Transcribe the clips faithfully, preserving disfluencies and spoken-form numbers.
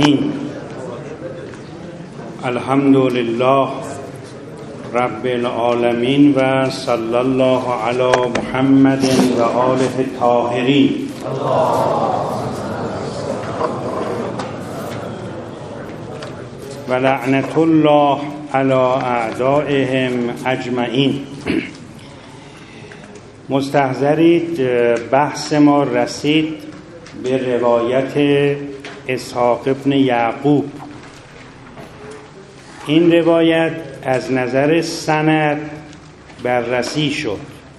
اجمعین. الحمد لله رب العالمین و صلی الله علی محمد و آله الطاهرین. و لعنت الله علی اعدائهم اجمعین. مستحضرید، بحث ما رسید به روایت اسحاق ابن یعقوب. این روایت از نظر سند بررسی شد،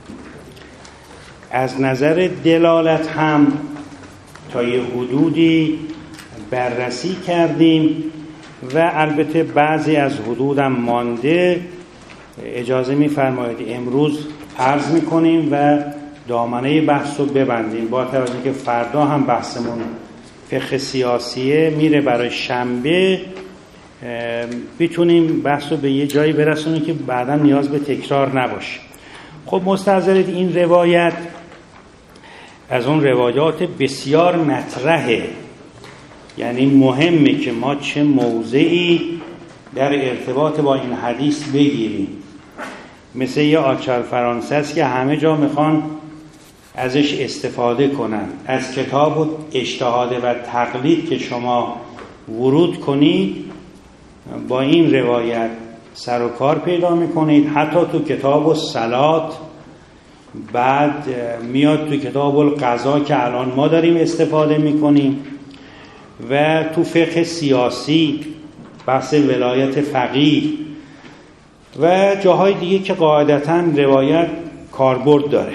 از نظر دلالت هم تا یه حدودی بررسی کردیم و البته بعضی از حدودم مانده. اجازه می‌فرمایید امروز عرض می‌کنیم و دامنه بحث رو ببندیم، با توجه که فردا هم بحثمون فقه سیاسیه میره برای شنبه، بتونیم بحث رو به یه جایی برسونیم که بعدا نیاز به تکرار نباشه. خب مستحضرید، این روایت از اون روایات بسیار مطرحه، یعنی مهمه که ما چه موضعی در ارتباط با این حدیث بگیریم. مثل یه آچار فرانسه است که همه جا میخوان ازش استفاده کنن. از کتاب و اجتهاد و تقلید که شما ورود کنید با این روایت سر و کار پیدا میکنید. حتی تو کتاب الصلات، بعد میاد تو کتاب القضا که الان ما داریم استفاده میکنیم، و تو فقه سیاسی بحث ولایت فقیه و جاهای دیگه که قاعدتاً روایت کاربرد داره.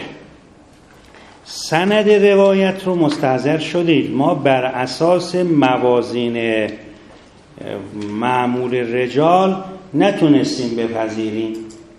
سند روایت رو مستحضر شدید، ما بر اساس موازین معمول رجال نتونستیم بپذیریم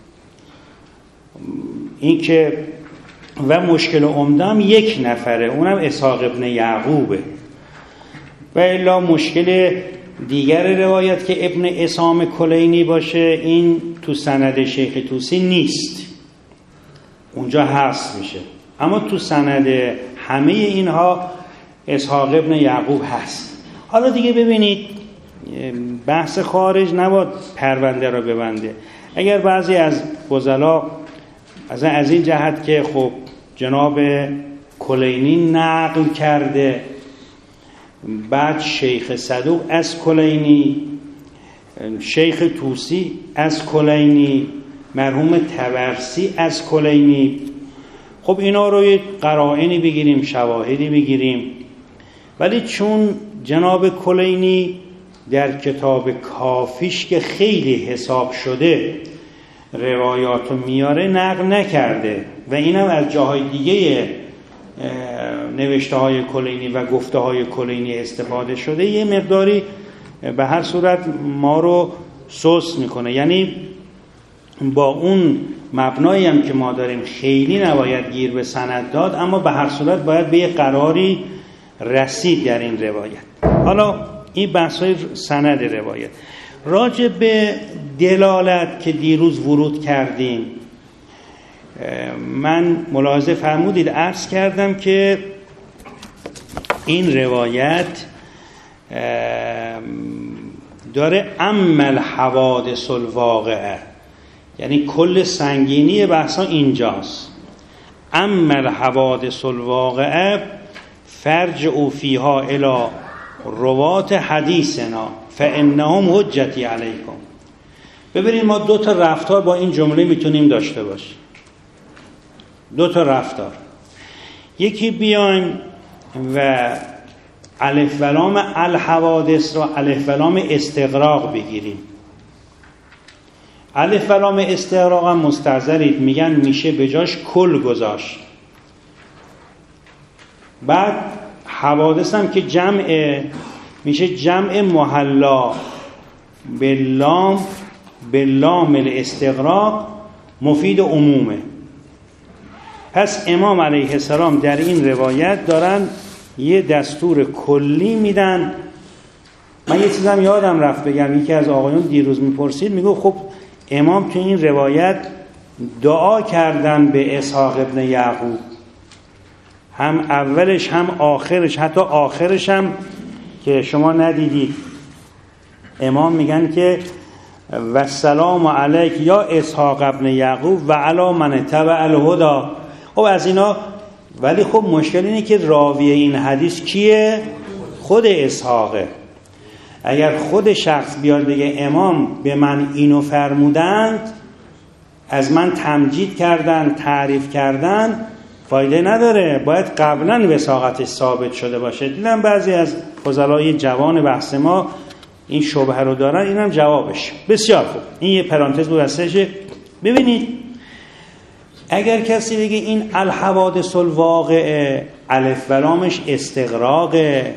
این که، و مشکل عمدم یک نفره، اونم اسحاق ابن یعقوبه. و الا مشکل دیگر روایت که ابن اسام کلینی باشه، این تو سند شیخ طوسی نیست، اونجا حذف میشه. اما تو سند همه اینها اسحاق ابن یعقوب هست. حالا دیگه ببینید، بحث خارج نباید پرونده را ببنده. اگر بعضی از فضلا از از این جهت که خب جناب کلینی نقل کرده، بعد شیخ صدوق از کلینی، شیخ طوسی از کلینی، مرحوم طبرسی از کلینی، خب اینا رو یه قرائنی بگیریم، شواهدی بگیریم. ولی چون جناب کلینی در کتاب کافیش که خیلی حساب شده روایاتو میاره نقل نکرده و اینم از جاهای دیگه نوشته های کلینی و گفته های کلینی استفاده شده، یه مقداری به هر صورت ما رو سوس میکنه. یعنی با اون مبنایی هم که ما داریم خیلی نباید گیر به سند داد، اما به هر صورت باید به یه قراری رسید در این روایت. حالا این بحثای سند روایت. راجع به دلالت که دیروز ورود کردیم، من ملاحظه فرمودید عرض کردم که این روایت داره اما الحوادث الواقعه، یعنی کل سنگینی بحثا اینجاست. اما الحوادث الواقعه فرجعوا فیها الی روات حدیثنا فانهم حجتی علیکم. ببینید، ما دو تا رفتار با این جمله میتونیم داشته باشیم. دو تا رفتار، یکی بیایم و الف و لام الحوادث را الف و لام استغراق بگیریم. الف و لام استغراق هم مستحضرید میگن میشه به جاش کل گذاشت. بعد حوادث هم که جمع میشه جمع محلا باللام باللام الاستغراق مفید عمومه. پس امام علیه السلام در این روایت دارن یه دستور کلی میدن. من یه چیزم یادم رفت بگم، یکی از آقایون دیروز میپرسید، میگو خب امام تو این روایت دعا کردن به اسحاق ابن یعقوب، هم اولش هم آخرش، حتی آخرش هم که شما ندیدید. امام میگن که و سلام علیک یا اسحاق ابن یعقوب و علی من تبع الهدی. خب از اینا، ولی خب مشکل اینه که راوی این حدیث کیه؟ خود اسحاقه. اگر خود شخص بیاد بگه امام به من اینو فرمودند، از من تمجید کردن، تعریف کردن، فایده نداره. باید قبلا وثاقتش ثابت شده باشه. دیدم بعضی از فضلای جوان بحث ما این شبهه رو دارن، اینم جوابش. بسیار خوب، این یه پرانتز بود هستشه. ببینید اگر کسی بگه این الحوادث الواقعه الف و لامش استغراقه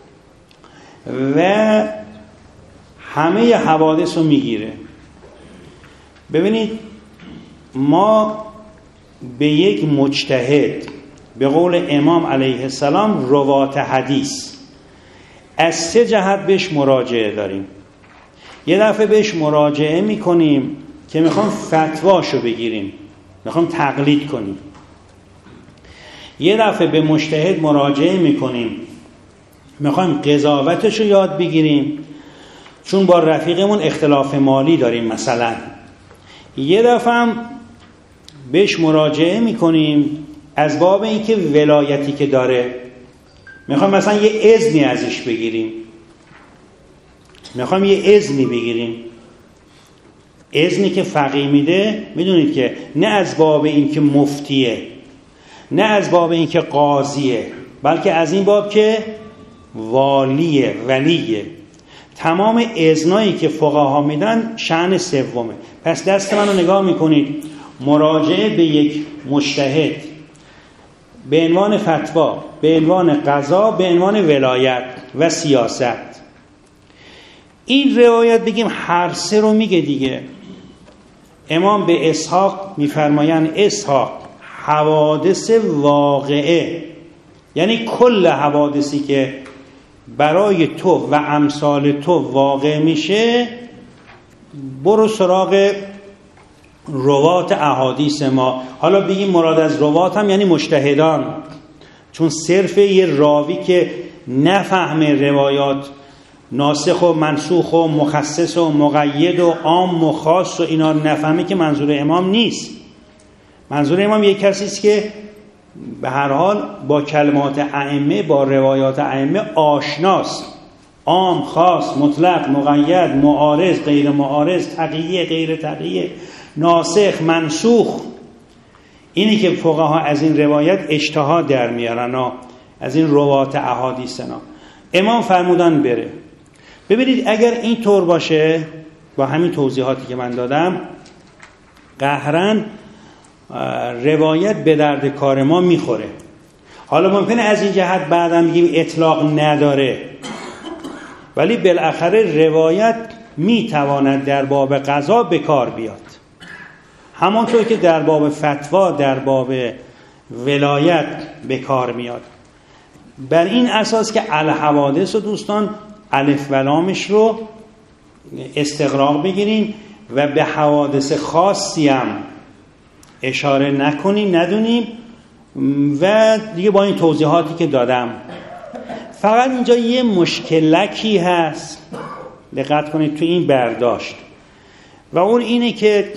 و همه حوادث رو میگیره، ببینید ما به یک مجتهد به قول امام علیه السلام روات حدیث از سه جهت بهش مراجعه داریم. یه دفعه بهش مراجعه میکنیم که میخوام فتواشو بگیریم، میخوام تقلید کنیم. یه دفعه به مجتهد مراجعه میکنیم میخوایم قضاوتشو یاد بگیریم، چون با رفیقمون اختلاف مالی داریم مثلا. یه دفعه هم بهش مراجعه میکنیم از باب اینکه ولایتی که داره میخوایم مثلا یه اذنی ازش بگیریم، میخوایم یه اذنی بگیریم. اذنی که فقیه میده میدونید که نه از باب اینکه مفتیه، نه از باب اینکه قاضیه، بلکه از این باب که والیه، ولیه. تمام اذنایی که فقها میدن شأن سومه. پس دست منو نگاه میکنید، مراجعه به یک مجتهد به عنوان فتوا، به عنوان قضا، به عنوان ولایت و سیاست. این روایت بگیم هر سه رو میگه دیگه. امام به اسحاق میفرمایند اسحاق حوادث واقعه، یعنی کل حوادثی که برای تو و امثال تو واقع میشه برو سراغ روات احادیث ما. حالا بگیم مراد از روات هم یعنی مجتهدان، چون صرف یه راوی که نفهمه روایات ناسخ و منسوخ و مخصص و مقید و عام و خاص و اینا نفهمه که منظور امام نیست. منظور امام یک کسی است که به هر حال با کلمات ائمه، با روایات ائمه آشناست. عام، خاص، مطلق، مقید، معارض، غیر معارض، تقیه، غیر تقیه، ناسخ، منسوخ. اینی که فقها از این روایت اجتهاد در میارن، از این روات احادیثنا. امام فرمودن بره. ببینید اگر این طور باشه با همین توضیحاتی که من دادم، قهرن روایت به درد کار ما میخوره. حالا ممکنه از این جهت بعدم بگیم اطلاق نداره، ولی بالاخره روایت میتواند در باب قضا به کار بیاد، همانطور که در باب فتوا، در باب ولایت به کار میاد. بر این اساس که الحوادث و دوستان الف و لامش رو استغراق بگیریم و به حوادث خاصی هم اشاره نکنیم، ندونیم. و دیگه با این توضیحاتی که دادم، فقط اینجا یه مشکلکی هست، دقت کنید تو این برداشت، و اون اینه که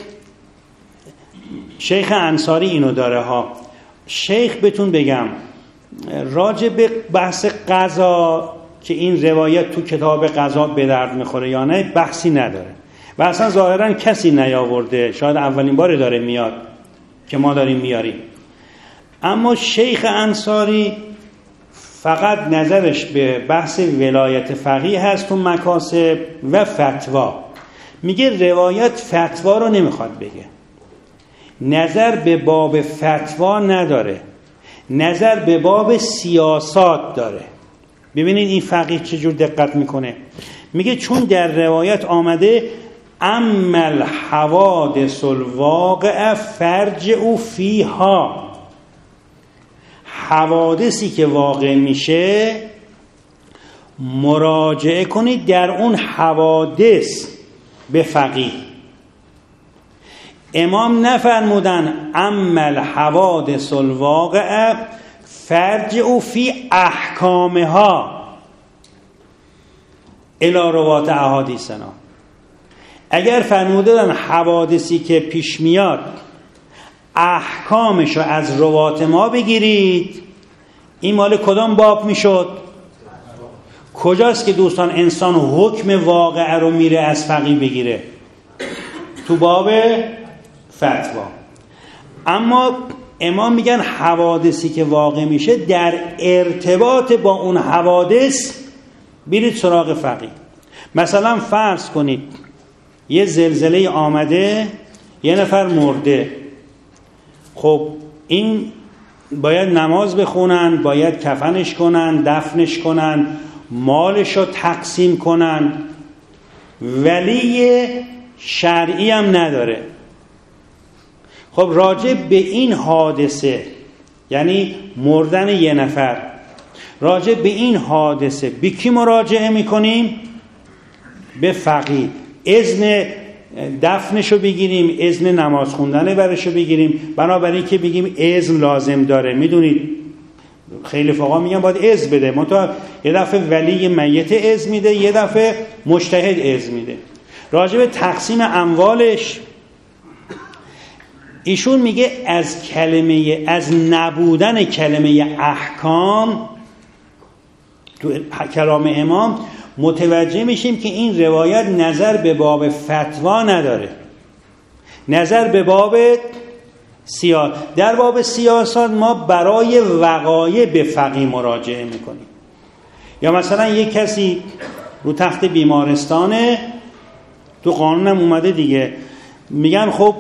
شیخ انصاری اینو داره ها. شیخ بهتون بگم راجع به بحث قضا که این روایت تو کتاب قضا به درد میخوره یا نه بحثی نداره و اصلا ظاهرا کسی نیاورده، شاید اولین بار داره میاد که ما داریم میاریم. اما شیخ انصاری فقط نظرش به بحث ولایت فقیه هست تو مکاسب و فتوا. میگه روایت فتوا رو نمیخواد بگه، نظر به باب فتوا نداره، نظر به باب سیاست داره. ببینید این فقیه چجور دقت میکنه. میگه چون در روایت آمده اما الحوادث الواقعه فرجعوا فیها، حوادثی که واقع میشه مراجعه کنید در اون حوادث به فقیه. امام نفرمودن اما الحوادث الواقعه فرجعوا فی احکامها. الی روات احادیثنا. اگر فرمودن حوادثی که پیش میاد احکامشو از روات ما بگیرید، این مال کدام باب میشد؟ کجاست که دوستان انسان حکم واقعه رو میره از فقیه بگیره؟ تو باب فتوا. اما امام میگن حوادثی که واقع میشه در ارتباط با اون حوادث برید سراغ فقیه. مثلا فرض کنید یه زلزله آمده، یه نفر مرده، خب این باید نماز بخونن، باید کفنش کنن، دفنش کنن، مالش رو تقسیم کنن، ولی شرعی هم نداره. خب راجع به این حادثه، یعنی مردن یه نفر، راجع به این حادثه به کی مراجعه میکنیم؟ به فقیه. اذن دفنشو بگیریم، اذن نماز خوندن برشو بگیریم، بنابراین که بگیم اذن لازم داره. میدونید خیلی فقها میگن باید اذن بده، منتها یه دفعه ولی میت اذن میده، یه دفعه مجتهد اذن میده. راجع به تقسیم اموالش ایشون میگه از کلمه از نبودن کلمه احکام تو کلام امام متوجه میشیم که این روایت نظر به باب فتوا نداره، نظر به باب سیاست. در باب سیاست ما برای وقایع به فقیه مراجعه میکنیم. یا مثلا یک کسی رو تخت بیمارستانه، تو قانونم اومده دیگه، میگن خب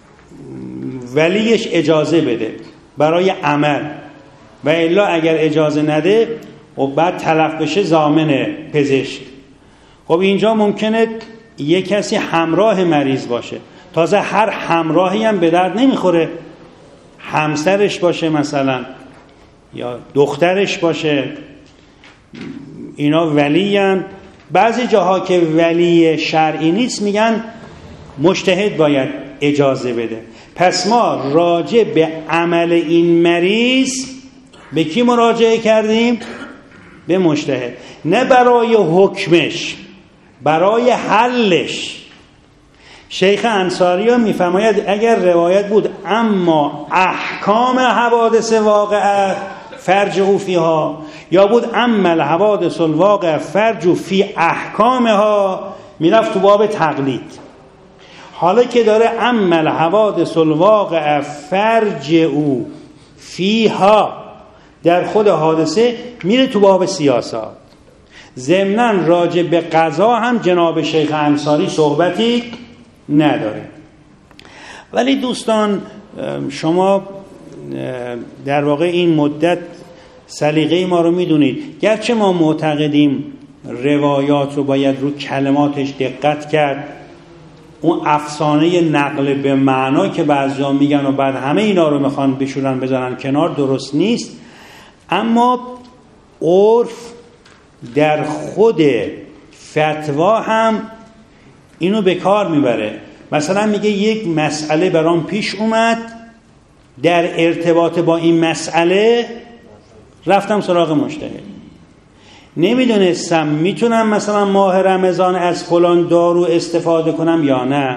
ولیش اجازه بده برای عمل، و الا اگر اجازه نده و بعد تلف بشه ضامن پزشک. خب اینجا ممکنه یک کسی همراه مریض باشه، تازه هر همراهی هم به درد نمیخوره، همسرش باشه مثلا یا دخترش باشه، اینا ولیان. بعضی جاها که ولی شرعی نیست میگن مجتهد باید اجازه بده. پس ما راجع به عمل این مریض به کی مراجعه کردیم؟ به مجتهد. نه برای حکمش، برای حلش. شیخ انصاری ها میفرماید اگر روایت بود اما احکام حوادث واقعه فرجعوا فیها، یا بود اما الحوادث الواقعه فرجعوا فی احکامها، میرفت تو باب تقلید. حالا که داره اما الحوادث الواقعه فرجعوا فیها در خود حادثه، میره تو باب سیاست. ضمناً راجع به قضا هم جناب شیخ انصاری صحبتی نداره. ولی دوستان شما در واقع این مدت سلیقه ما رو میدونید، گرچه ما معتقدیم روایات رو باید رو کلماتش دقت کرد، اون افسانه نقل به معنا که بعضیا میگن و بعد همه اینا رو میخوان بشورن بذارن کنار، درست نیست. اما عرف در خود فتوا هم اینو به کار میبره. مثلا میگه یک مسئله برام پیش اومد، در ارتباط با این مسئله رفتم سراغ مجتهد، نمیدونستم میتونم مثلا ماه رمضان از فلان دارو استفاده کنم یا نه.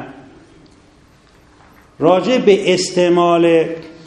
راجع به استعمال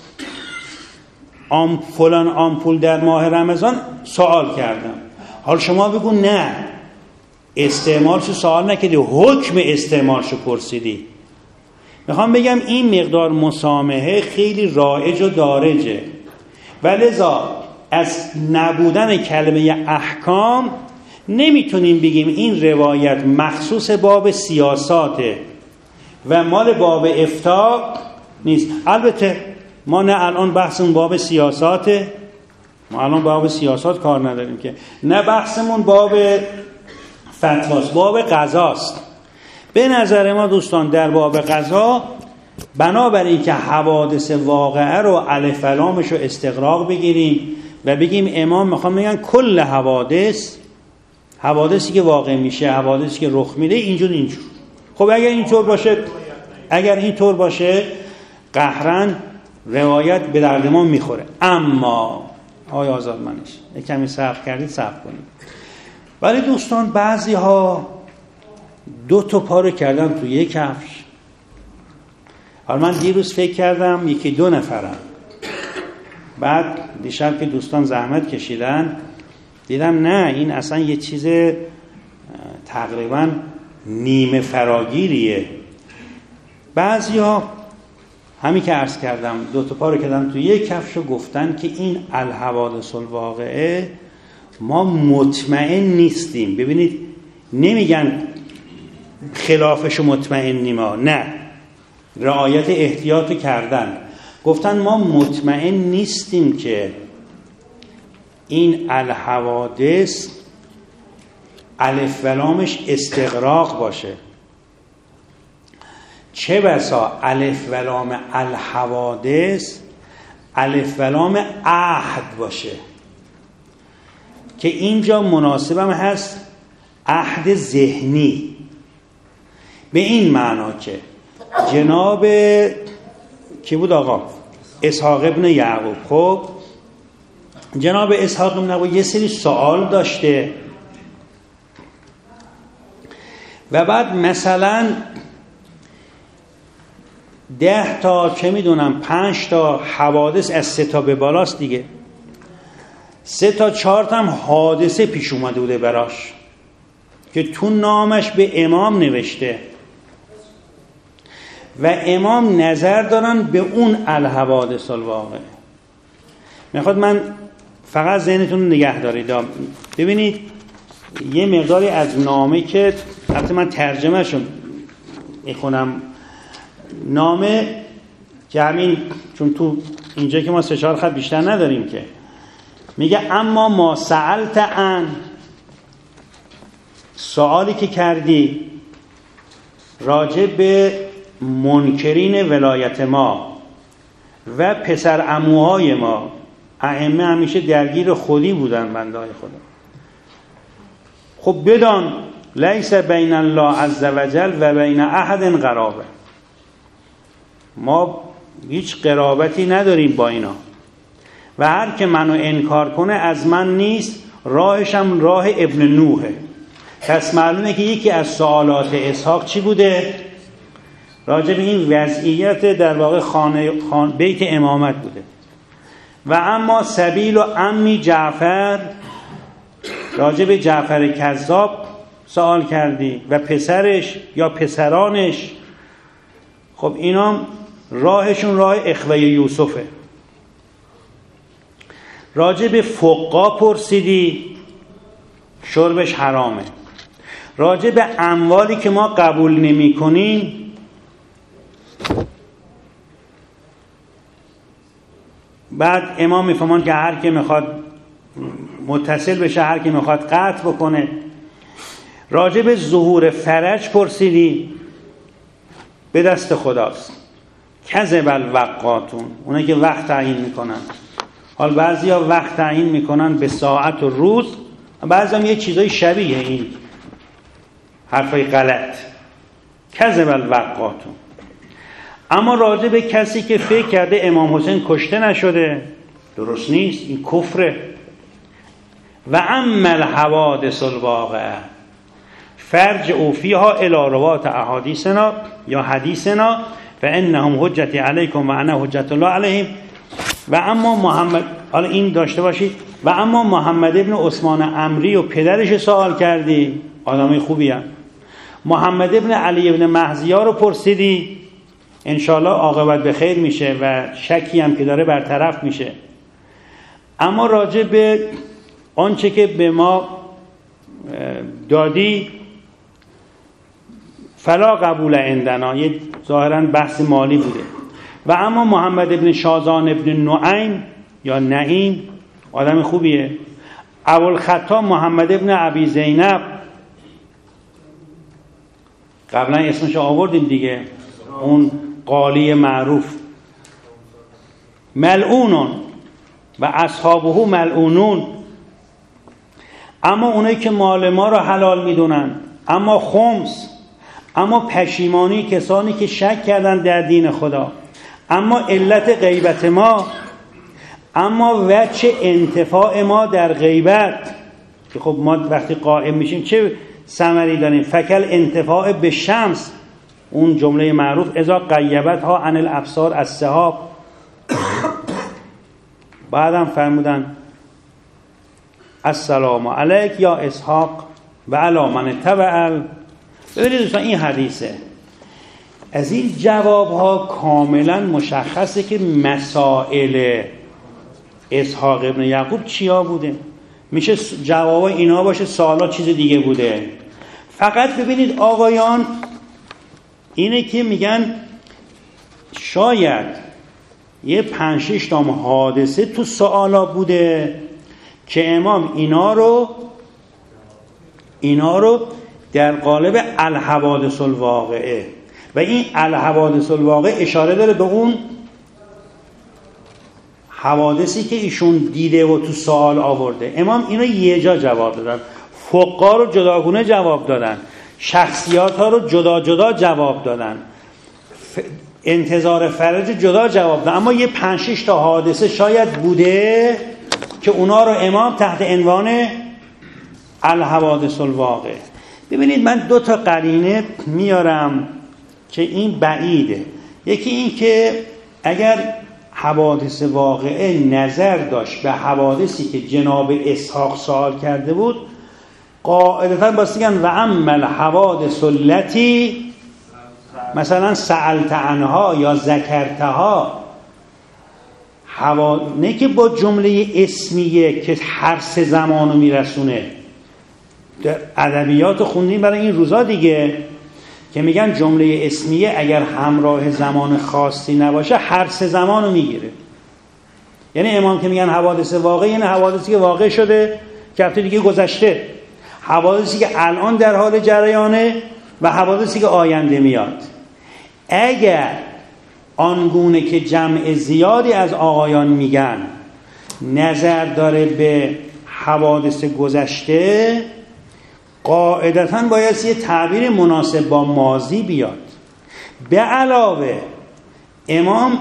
آم فلان آمپول در ماه رمضان سوال کردم. حال شما بگو نه، استعمالشو سوال نکردی، حکم استعمالشو پرسیدی. میخوام بگم این مقدار مسامحه خیلی رایج و دارجه، ولذا از نبودن کلمه احکام نمیتونیم بگیم این روایت مخصوص باب سیاساته و مال باب افتاء نیست. البته ما نه الان بحثمون باب سیاساته، ما الان باب سیاسات کار نداریم که، نه بحثمون باب فتواست، باب قضاست. به نظر ما دوستان در باب قضا بنابراین که حوادث واقعه رو الف و لامش رو استقراق بگیریم و بگیم امام میخوام بگن کل حوادث، حوادثی که واقع میشه، حوادثی که رخ میده اینجور اینجور. خب اگر اینطور باشه، اگر اینطور باشه قهرن روایت به درد ما میخوره. اما آیا آزادمنش یک کمی صبر کردید، صبر کنید. ولی دوستان بعضی ها دو تا پا رو کردن تو یک کفش. حالا من دیروز فکر کردم یکی دو نفرم، بعد دیشب که دوستان زحمت کشیدن دیدم نه، این اصلا یه چیز تقریبا نیمه فراگیریه. بعضی ها همین که عرض کردم دو تا پا رو کردن تو یک کفش و گفتن که این الحوادث الواقعه ما مطمئن نیستیم. ببینید نمیگن خلافش مطمئنیم ما، نه، رعایت احتیاطو کردن. گفتن ما مطمئن نیستیم که این الحوادث الف و لامش استغراق باشه، چه بسا الف و لام الحوادث الف و لام عهد باشه، که اینجا مناسبم هست عهد ذهنی، به این معنا که جناب کی بود آقا؟ اسحاق ابن یعقوب. خب جناب اسحاق ابن یعقوب یه سری سوال داشته و بعد مثلا ده تا چه میدونم پنج تا حوادث از سه تا به بالاست دیگه، سه تا چهار تا هم حادثه پیش اومده بوده براش که تو نامش به امام نوشته و امام نظر دارن به اون الحوادث الواقع. میخواد من فقط ذهنتون رو نگه دارید. ببینید یه مقداری از نامه که البته من ترجمه شو میخونم، نامه که همین چون تو اینجا که ما سه چهار خط بیشتر نداریم که میگه اما ما سألت عن، سوالی که کردی راجع به منکرین ولایت ما و پسر عموهای ما، ائمه همیشه درگیر خودی بودن بندهای خدا. خب بدان لیس بین الله عز وجل و بین احد قرابه، ما هیچ قرابتی نداریم با اینا و هر که منو انکار کنه از من نیست، راهشم راه ابن نوحه. پس معلومه که یکی از سوالات اسحاق چی بوده؟ راجع به این وضعیت در واقع خانه خان بیت امامت بوده. و اما سبیل و امی جعفر، راجع به جعفر کذاب سوال کردی و پسرش یا پسرانش. خب اینا راهشون راه اخوه یوسفه. راجع به فقا پرسیدی، شربش حرامه. راجع به اموالی که ما قبول نمی کنیم، بعد امام میفهمان که هر که میخواد متصل بشه، هر که میخواد قطع بکنه. راجع به ظهور فرج پرسیدی، به دست خداست. کذب الوقاتون، اونایی که وقت تعیین میکنن. حال بعضی ها وقت تعیین میکنن به ساعت و روز، بعضی هم یه چیزای شبیه این حرفای غلط. کذب الوقاتون. اما راجع به کسی که فکر کرده امام حسین کشته نشده، درست نیست، این کفره. و اما الحوادث الواقعه فرج اوفیها الی روات احادیثنا یا حدیثنا و انهم حجت علیکم و انا حجت الله علیهم. و اما محمد، حالا این داشته باشید، و اما محمد ابن عثمان عمری و پدرش سوال کردی، آدمی خوبی هم. محمد ابن علی ابن مهزیا رو پرسیدی، انشاءالله عاقبت به خیر میشه و شکی هم که داره برطرف میشه. اما راجع به آنچه که به ما دادی فلا قبول عندنا، یه ظاهرا بحث مالی بوده. و اما محمد ابن شازان ابن نعیم یا نعیم آدم خوبیه. ابوالخطاب محمد ابن ابی زینب، قبلا اسمش آوردیم دیگه، اون قالی معروف. ملعونون و اصحابه ملعونون. اما اونایی که مال ما رو حلال میدونن، اما خمس، اما پشیمانی کسانی که شک کردن در دین خدا، اما علت غیبت ما، اما وجه انتفاع ما در غیبت، که خب ما وقتی قائم میشیم چه ثمری داریم؟ فکل انتفاع به شمس، اون جمله معروف اذا غیبت ها عن الابصار السحاب. بعدم فرمودن السلام علیک یا اسحاق و علی من تبع. ببینید دوستان این حدیثه، از این جواب ها کاملا مشخصه که مسائل اسحاق ابن یعقوب چیا بوده. میشه جواب اینا باشه، سوالا چیز دیگه بوده. فقط ببینید آقایان اینه که میگن شاید یه پنج شش تا حادثه تو سوالا بوده که امام اینا رو اینا رو در قالب الحوادث الواقعه، و این الحوادث الواقع اشاره داره به اون حوادثی که ایشون دیده و تو سوال آورده. امام اینو یه جا جواب دادن، فقها رو جداگونه جواب دادن، شخصیات ها رو جدا جدا جواب دادن، انتظار فرج جدا جواب دادن. اما یه پنج شش تا حادثه شاید بوده که اونا رو امام تحت عنوان الحوادث الواقع. ببینید من دو تا قرینه میارم که این بعیده. یکی این که اگر حوادث واقعه نظر داشت به حوادثی که جناب اسحاق سوال کرده بود، قاعدتا باید بگن و اما الحوادث التی مثلا سألت عنها یا ذکرتها، حوا... نه که با جمله اسمیه که هر سه زمانو میرسونه. در ادبیات خوندیم برای این روزا دیگه که میگن جمله اسمیه اگر همراه زمان خاصی نباشه هر سه زمانو میگیره. یعنی امام که میگن حوادث واقع، یعنی حوادثی که واقع شده که هفته دیگه گذشته، حوادثی که الان در حال جریانه و حوادثی که آینده میاد. اگر آنگونه که جمع زیادی از آقایان میگن نظر داره به حوادث گذشته، قاعدتاً باید یه تعبیر مناسب با ماضی بیاد. به علاوه امام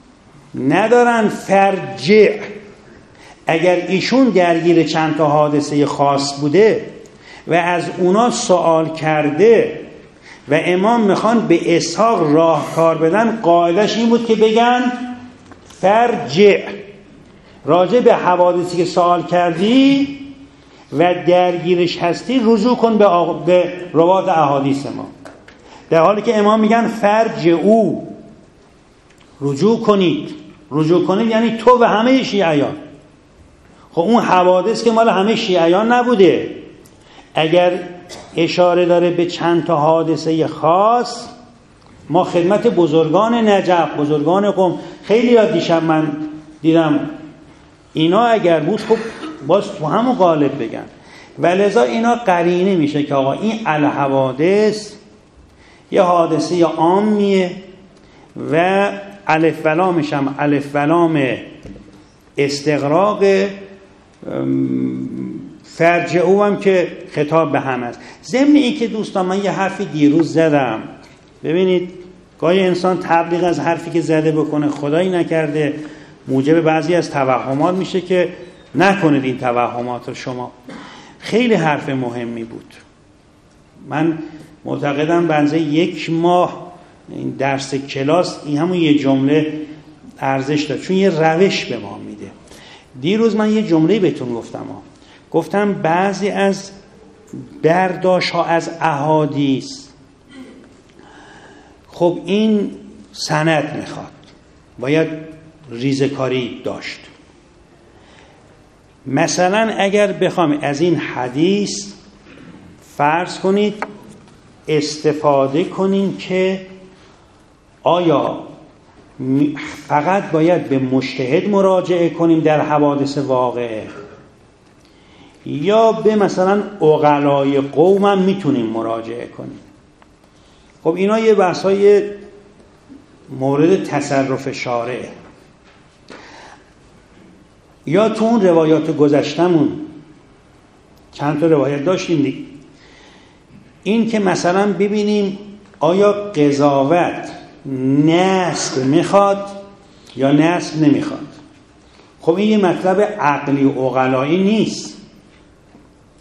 ندارن فرجع، اگر ایشون درگیر چند تا حادثه خاص بوده و از اونا سوال کرده و امام میخوان به اسحاق راهکار بدن، قاعدش این بود که بگن فرجع، راجع به حوادثی که سوال کردی و درگیرش هستی رجوع کن به, آق... به روات احادیث ما. در حالی که امام میگن فرجعوا، رجوع کنید. رجوع کنید یعنی تو و همه شیعیان. خب اون حوادث که مال همه شیعیان نبوده. اگر اشاره داره به چند تا حادثه خاص، ما خدمت بزرگان نجف، بزرگان قم، خیلی یاد دیشب من دیدم اینا اگر بود خب باز تو همون قالب بگن، ولذا اینا قرینه میشه که آقا این الحوادث یه حادثه عامیه و الف و لامش هم الف و لام استغراق، فرجعوا هم که خطاب به هم است. ضمن این که دوستان من یه حرفی دیروز زدم، ببینید گاهی انسان تبلیغ از حرفی که زده بکنه خدایی نکرده موجب بعضی از توهمات میشه که نکنید این توهمات رو. شما خیلی حرف مهمی بود، من معتقدم بنزه یک ماه این درس کلاس این همون یه جمله ارزش داره، چون یه روش به ما میده. دیروز من یه جمله بهتون گفتم ها. گفتم بعضی از برداشت ها از احادیث خب این سند میخواد، باید ریزکاری داشت. مثلا اگر بخوام از این حدیث فرض کنید استفاده کنیم که آیا فقط باید به مجتهد مراجعه کنیم در حوادث واقعه یا به مثلا عقلای قوم هم میتونیم مراجعه کنیم. خب اینا یه بحثای مورد تصرف شارعه. یا تو اون روایات گذشتمون چند تا روایت داشتیم دیگه، این که مثلا ببینیم آیا قضاوت نسب میخواد یا نسب نمیخواد. خب این یه مطلب عقلی و عقلایی نیست،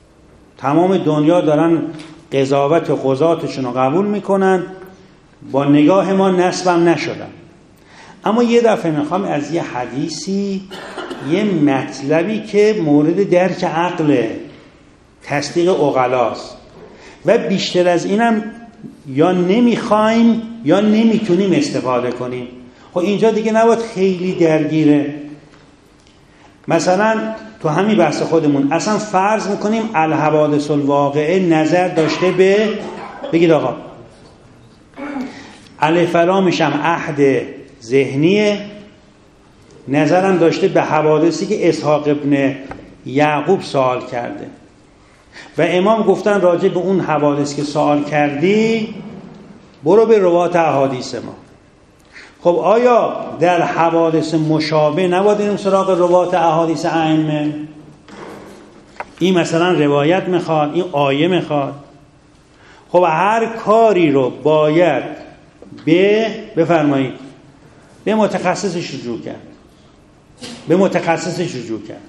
تمام دنیا دارن قضاوت و قضاتشون رو قبول میکنن، با نگاه ما نسبم نشدن. اما یه دفعه میخوام از یه حدیثی، یه مطلبی که مورد درک عقل، تصدیق عقلاست و بیشتر از اینم یا نمیخوایم یا نمیتونیم استفاده کنیم. خب اینجا دیگه نباید خیلی درگیره. مثلا تو همین بحث خودمون اصلا فرض میکنیم الحوادث الواقعه نظر داشته به، بگید آقا الف لامش هم عهد ذهنیه، نظرم داشته به حوادثی که اسحاق ابن یعقوب سوال کرده و امام گفتن راجع به اون حوادث که سوال کردی برو به روات احادیث ما. خب آیا در حوادث مشابه نباید بریم سراغ روات احادیث ائمه؟ این مثلا روایت میخواد، این آیه میخواد. خب هر کاری رو باید به بفرمایید به متخصصش رجوع کرد، به متخصصش رجوع کرد.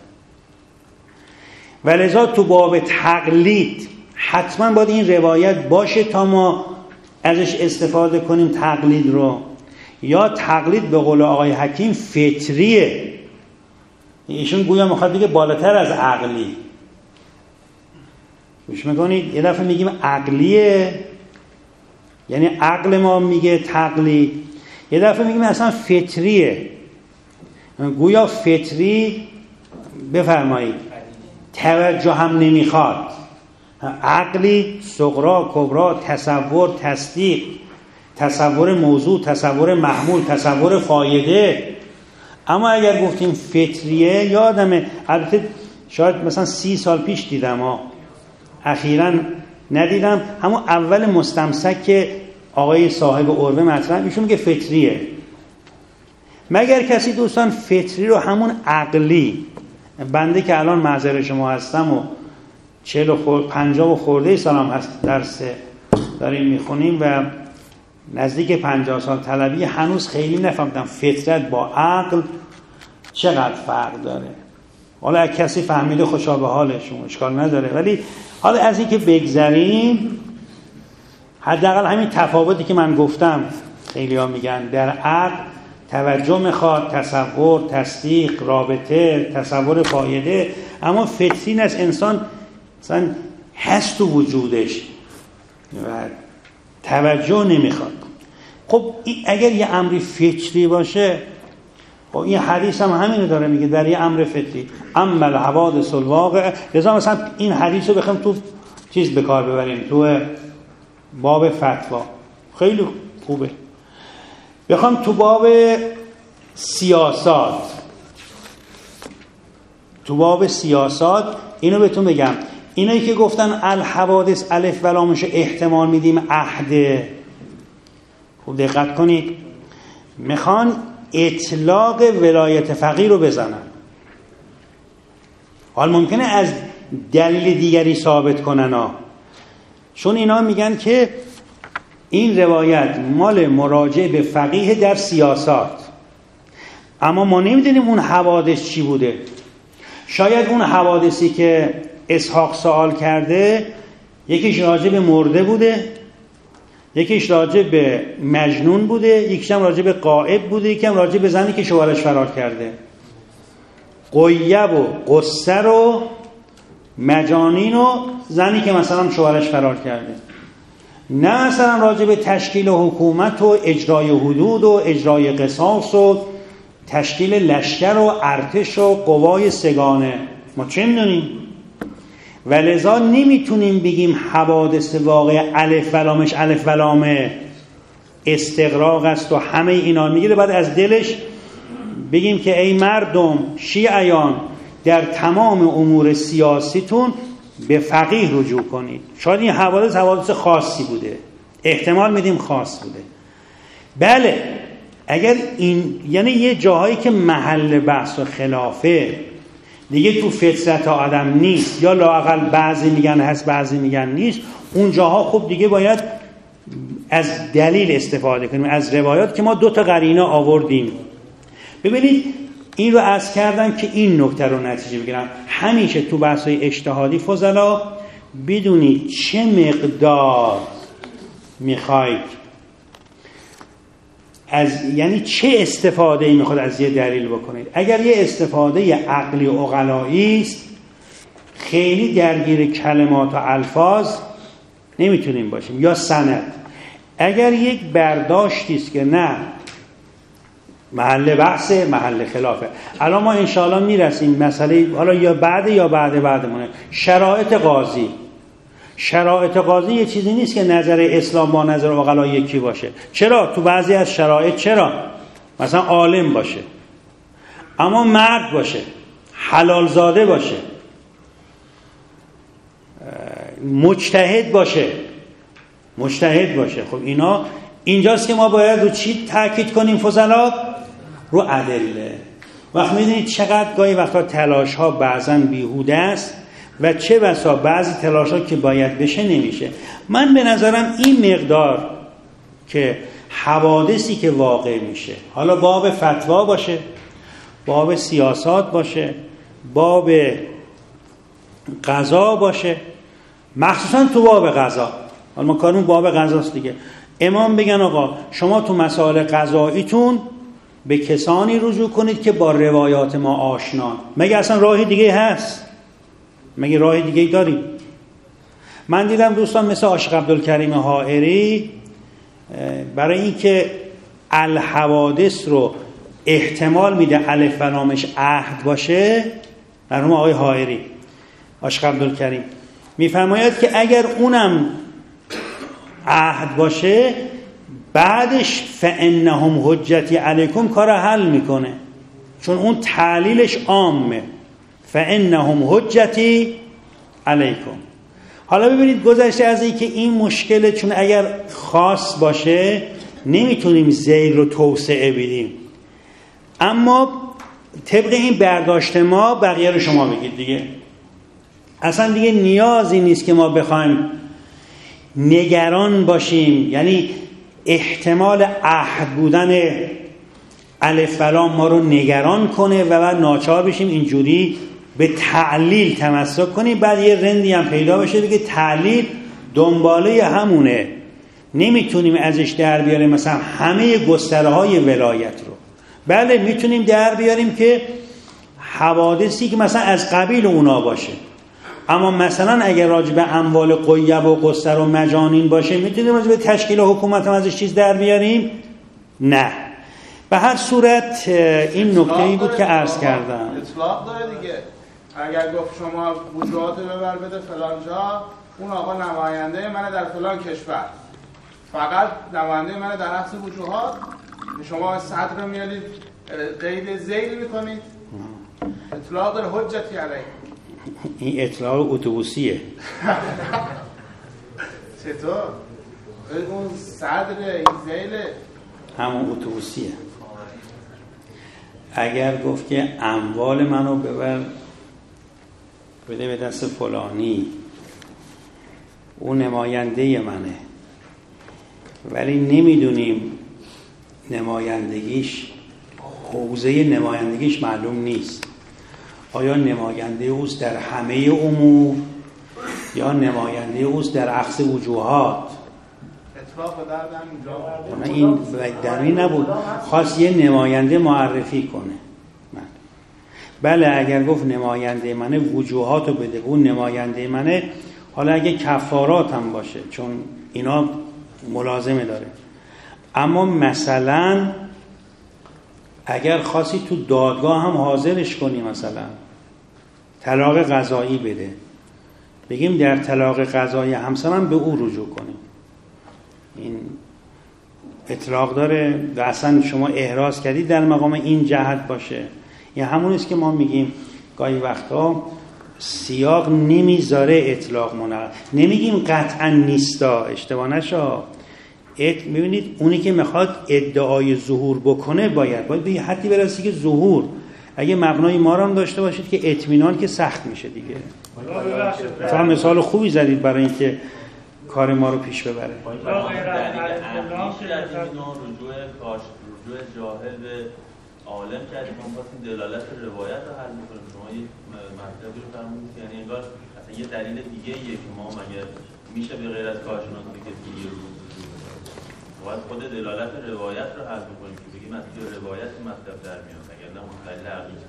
ولذا تو باب تقلید حتما باید این روایت باشه تا ما ازش استفاده کنیم تقلید رو. یا تقلید به قول آقای حکیم فطریه، ایشون گویا میخواد بگه بالاتر از عقلی. گوش میکنید، یه دفعه میگیم عقلیه یعنی عقل ما میگه تقلید، یه دفعه میگیم اصلا فطریه، گویا فطری بفرمایید توجه هم نمیخواد. عقلی صغرا کبرا، تصور تصدیق، تصور موضوع، تصور محمول، تصور فایده. اما اگر گفتیم فطریه، یادمه البته شاید مثلا سی سال پیش دیدم ها، اخیراً ندیدم، همون اول مستمسک که آقای صاحب عروه مطرح ایشون میگه فطریه. مگر کسی دوستان فطری رو همون عقلی، بنده که الان معذر شما هستم و چهل و خورد پنجاه و خورده سالم هست درس داریم میخونیم و نزدیک پنجاه سال طلبی، هنوز خیلی نفهمیدم فطرت با عقل چقدر فرق داره. حالا کسی فهمیده خوشا به حالشون، اشکال نداره، ولی حالا از این که بگذریم، حداقل همین تفاوتی که من گفتم خیلی ها میگن در عقل توجه میخواد، تصور، تصدیق، رابطه، تصور فایده، اما فطری از انسان مثلا هست تو وجودش و توجه نمیخواد. خب اگر یه امری فطری باشه، خب این حدیث هم همینو داره میگه در یه امر فطری اما الحوادث الواقع. لذا مثلا این حدیث رو بخوام تو چیز به کار ببریم تو باب فتوا خیلی خوبه. بخوام تو باب سیاست، تو باب سیاست اینو بهتون بگم، اینایی که گفتن الحوادث الف و لامش احتمال میدیم عهد، خوب دقت کنید، میخوان اطلاق ولایت فقیه رو بزنن. حال ممکنه از دلیل دیگری ثابت کنن ها، چون اینا میگن که این روایت مال مراجعه به فقیه در سیاست، اما ما نمیدونیم اون حوادث چی بوده. شاید اون حوادثی که اسحاق سوال کرده یکیش راجع به مرده بوده، یکیش راجع به مجنون بوده، یکیش هم راجع به غائب بوده، یکی هم راجع به زنی که شوهرش فرار کرده. غیب و قصر و مجانین و زنی که مثلا شوهرش فرار کرده. نه مثلا راجع به تشکیل حکومت و اجرای حدود و اجرای قصاص و تشکیل لشکر و ارتش و قوای سگانه. ما چه میدونیم؟ ولذا نمیتونیم بگیم حوادث واقع الف و لامش الف و لام استغراق است و همه اینا میگیره بعد از دلش بگیم که ای مردم شیعیان در تمام امور سیاسیتون به فقیه رجوع کنید. شاید این حوادث حوادث خاصی بوده، احتمال میدیم خاص بوده. بله اگر این یعنی یه جاهایی که محل بحث و خلافه دیگه تو فطرت آدم نیست، یا لااقل بعضی میگن هست بعضی میگن نیست، اون جاها خب دیگه باید از دلیل استفاده کنیم، از روایات که ما دو تا قرینه آوردیم. ببینید این رو عرض کردم که این نکته رو نتیجه بگیرم. همیشه تو بحث‌های اجتهادی فضلا بدونید چه مقدار میخواید از، یعنی چه استفاده میخواد از یه دلیل بکنید. اگر یه استفاده عقلی و عقلایی است خیلی درگیر کلمات و الفاظ نمیتونیم باشیم یا سند. اگر یک برداشتی است که نه محل بحث محل خلافه، الان ما انشاءالله میرسیم مسئله، حالا یا بعد یا بعد بعدمونه، شرایط قاضی. شرایط قاضی یه چیزی نیست که نظر اسلام با نظر عقلا یکی باشه. چرا؟ تو بعضی از شرایط چرا؟ مثلا عالم باشه اما مرد باشه، حلال زاده باشه، مجتهد باشه مجتهد باشه خب اینا اینجاست که ما باید رو چی تاکید کنیم فضلا؟ رو ادله. وقت میدونید چقدر گاهی وقتا تلاش ها بعضا بیهوده است و چه بسا بعضی تلاش ها که باید بشه نمیشه. من به نظرم این مقدار که حوادثی که واقع میشه، حالا باب فتوا باشه، باب سیاست باشه، باب قضا باشه، مخصوصا تو باب قضا، حالا ما کارمون باب قضاست دیگه، امام بگن آقا شما تو مسائل قضاییتون به کسانی رجوع کنید که با روایات ما آشنا. مگه اصلا راهی دیگه هست؟ مگه راهی دیگه داریم؟ من دیدم دوستان مثل عاشق عبدالکریم حائری برای اینکه الحوادث رو احتمال میده الف و لامش عهد باشه، مرحوم آقای حائری عاشق عبدالکریم میفرماید که اگر اونم عهد باشه بعدش فانهم حجتی علیکم کار حل میکنه، چون اون تعلیلش عامه، فانهم حجتی علیکم. حالا ببینید گذشته از این که این مشکله، چون اگر خاص باشه نمیتونیم ذیل رو توسعه بدیم، اما طبق این برداشت ما بقیه رو شما بگید دیگه. اصلا دیگه نیازی نیست که ما بخوایم نگران باشیم، یعنی احتمال عهد بودن الف و لام ما رو نگران کنه و بعد ناچار بشیم اینجوری به تعلیل تمسک کنیم، بعد یه رندی هم پیدا بشه بگه تعلیل دنباله همونه، نمیتونیم ازش در بیاریم مثلا همه گستره های ولایت رو. بله میتونیم در بیاریم که حوادثی که مثلا از قبیل اونا باشه، اما مثلا اگر راجع به اموال قیب و قصر و مجانین باشه میتونیم راجع به تشکیل حکومت هم ازش چیز در بیاریم؟ نه. به هر صورت این نکته‌ای بود که عرض کردم. اطلاق داره دیگه. اگر گفت شما وجوهات ببر بده فلان جا، اون آقا نماینده منه در فلان کشور، فقط نماینده منه در نفس وجوهات، شما صدر رو میارید قید ذیل میکنید. اطلاق داره حجتی علیه. این اطلاق اتوبوسیه. چطور؟ اون صدر این ذیله همون اتوبوسیه. اگر گفت که اموال منو ببر بده به دست فلانی، اون نماینده منه، ولی نمیدونیم نمایندگیش، حوزه نمایندگیش معلوم نیست، آیا نماینده اوست در همه امور یا نماینده اوست در اخص وجوهات. اطلاق دردم اینجا این در این نبود، خواست یه نماینده معرفی کنه. من. بله اگر گفت نماینده منه وجوهاتو بده، اون نماینده منه، حالا اگه کفارات هم باشه چون اینا ملازمه داره، اما مثلا اگر خواستی تو دادگاه هم حاضرش کنی، مثلا طلاق قضایی بده، بگیم در طلاق قضایی همسر هم به او رجوع کنیم، این اطلاق داره و اصلا شما احراز کردی در مقام این جهت باشه. یه همون است که ما میگیم گاهی وقتا سیاق نمیذاره اطلاق منقل، نمیگیم قطعا نیستا، اشتباه نشا. میبینید اونی که میخواد ادعای ظهور بکنه باید باید به حدی برسه که ظهور، اگه مبنای ما رو هم داشته باشید که اطمینان که سخت میشه دیگه. مثلا مثال خوبی زدید برای اینکه کار ما رو پیش ببره. رجوع کاش رجوع جاهل به عالم کردیم، ما خواستیم دلالت روایت رو حل بکنیم. شما یک مطلبی رو فرمودید که یعنی انگار اصلا یه دلیل دیگه ایه که ما مگه میشه به غیر از کارشناس بگید که یه روز باید خود دلالت روایت رو حذف کنیم که بگیم از توی روایت مطلب در میاد اگر نه اون دلیل عقلی.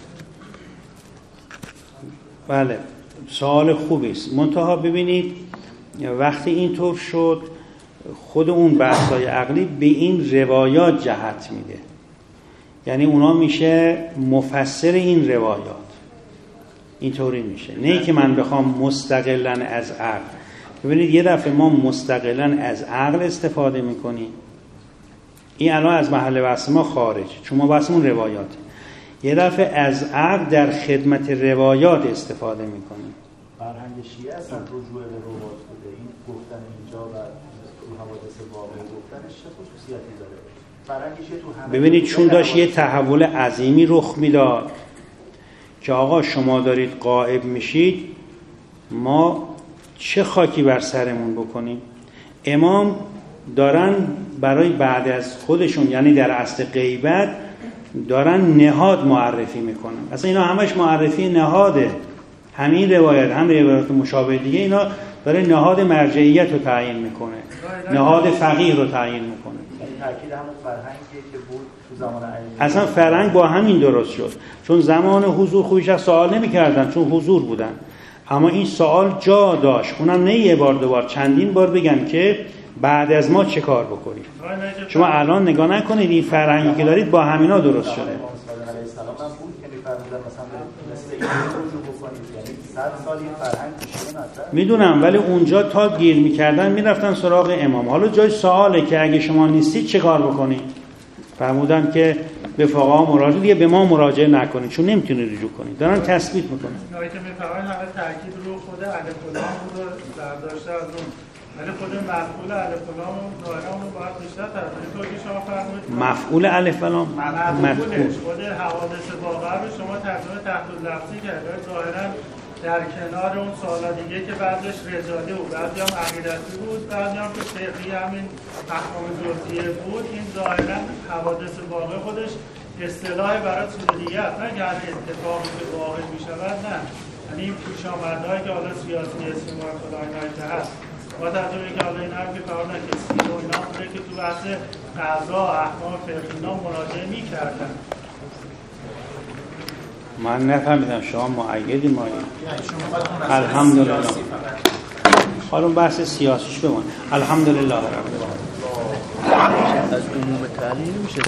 بله سوال خوبی است. منتها ببینید وقتی اینطور شد خود اون بحث‌های عقلی به این روایات جهت میده، یعنی اونا میشه مفسر این روایات، اینطوری میشه، نه که من بخوام مستقلاً از عقل. ببینید یه دفعه ما مستقلاً از عقل استفاده میکنیم، این الان از محل بحث ما خارج، چون ما بحثمون روایاته. یه دفعه از عقل در خدمت روایات استفاده میکنیم. فرهنگ شیعه اصلا رجوع به روایات بوده، این گفتن اینجا و تو حوادث واقعی گفتنش چه خصوصیتی داره؟ فرهنگ شیعه تو همه ببینید چون داشت یه تحول عظیمی رخ میداد که آقا شما دارید غائب میشید، ما چه خاکی بر سرمون بکنیم؟ امام دارن برای بعد از خودشون، یعنی در اصل غیبت دارن نهاد معرفی میکنن. اصلا اینا همش معرفی نهاده، همین روایت هم روایت مشابه دیگه، اینا داره نهاد مرجعیت رو تعیین میکنه، نهاد فقیه رو تعیین میکنه. تاکید همون فرهنگی که بود تو زمان علی. اصلا فرهنگ با همین درست شد، چون زمان حضور خویش از سوال نمیکردن چون حضور بودن، اما این سوال جا داشت. اونم نه یه بار دو بار، چندین بار بگم که بعد از ما چه کار بکنیم. شما الان نگاه نکنید این فرهنگی که دارید با همینا درست شده. میدونم، ولی اونجا تا گیر میکردن میرفتن سراغ امام. حالا جای سواله که اگه شما نیستید چه کار بکنید؟ فرمودن که به فقها مراجعه، دیگه به ما مراجعه نکنید چون نمیتونید رجوع کنید. دارن تثبیت میکنن. نهایی که میفهمن همه تاکید رو خود الف و لام رو برداشته از اون، ولی خود مفعول الف و لام و ظاهرا رو باید بیشتر تفسیر کنید که شما فرمودید. مفعول الف و لام مفعولش خود حوادث واقعه رو شما ترجمه تحت لفظی کردید، ظاهرا در کنار اون سوالا دیگه که بعضش رجالی بود، بعضی هم عقیدتی بود، بعضی هم که فقهی همین احکام جزئیه بود. این ظاهرا حوادث واقع خودش اصطلاح برای چیز دیگه است، نه که هر اتفاقی که واقع میشود، نه، یعنی این پیش آمدهایی که حالا سیاسی اسمی و فلان که هست. با توجه که حالا این هم که فرمودن که سیر و اینا بوده که تو بحث قضا احکام فقهی اینا مراجعه میکردن. من نفهمیدم شما معیدی ما الحمدلله. حالا بحث سیاسیش بمون. الحمدلله رب العالمین. از عموم تعلیم میشه